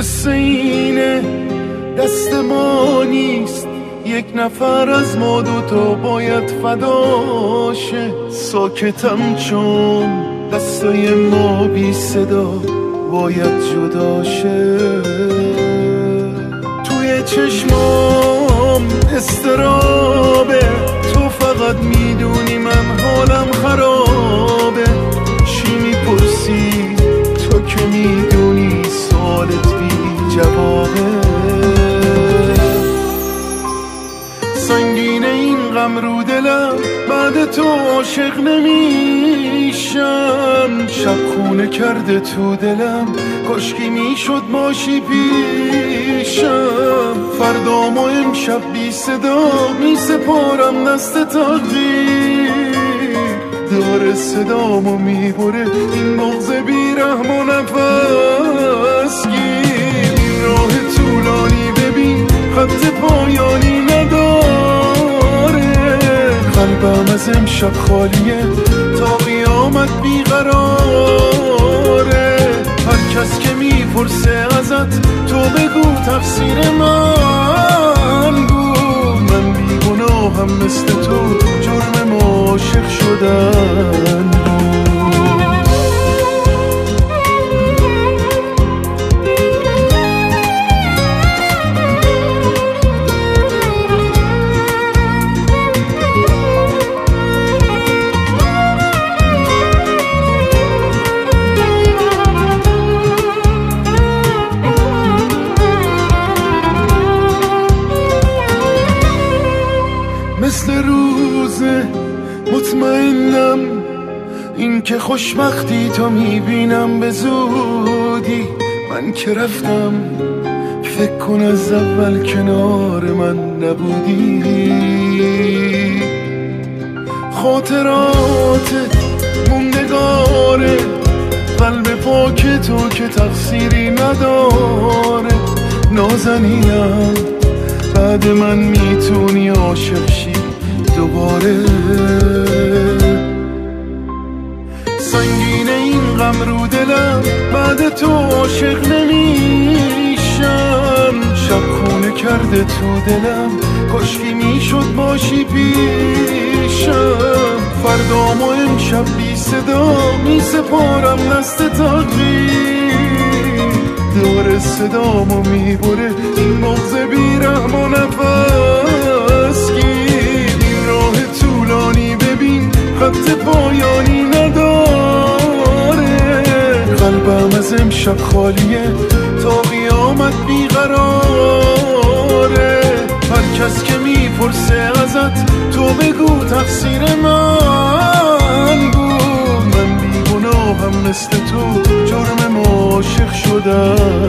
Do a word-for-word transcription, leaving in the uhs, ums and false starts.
قصه اینه دست ما نیست، یک نفر از ما دوتا باید فداشه. ساکتم چون دستای ما بی صدا باید جداشه. توی چشمام استرابه، تو فقط میدونی من حالم خرابه. چی میپرسی تو که میدونی سوالت بی جوابه. سنگینه این غم رو دلم، بعد تو عاشق نمیشم. شب خونه کرده تو دلم، کاشکی میشد باشی پیشم. فردام و امشب بی صدا می سپارم دست تقدیر. داره صدامو میبره این بغض بی رحم و نفس گیر. این راه طولانی ببین خط پایانی نداره. قلبم از امشب خالیه تا قیامت بیقراره. هر کس که میپرسه ازت تو بگو تقصیر من بود. من بیگناهم مثل تو، جرم عاشق شدن بود. مثل روزه مطمئنم این که خوشبختی تو میبینم به زودی. من که رفتم فکر کن از اول کنار من نبودی. خاطراتت موندگاره، قلب پاک تو که تقصیری نداره. نازنینم بعد من میتونی عاشق شی دوباره. سنگینه این غم رو دلم، بعد تو عاشق نمیشم. شب خونه کرده تو دلم، کاشکی میشد باشی پیشم. فردام و امشب بی صدا می سپارم دست تقدیر. داره صدامو میبره این بغض بی رحم و نفس گیر. این راه طولانی ببین خط پایانی نداره. قلبم از امشب خالیه تا قیامت بیقراره. هر کس که میپرسه ازت تو بگو تقصیر من بود. من بیگناهم مثل تو، جرم عاشق شدن.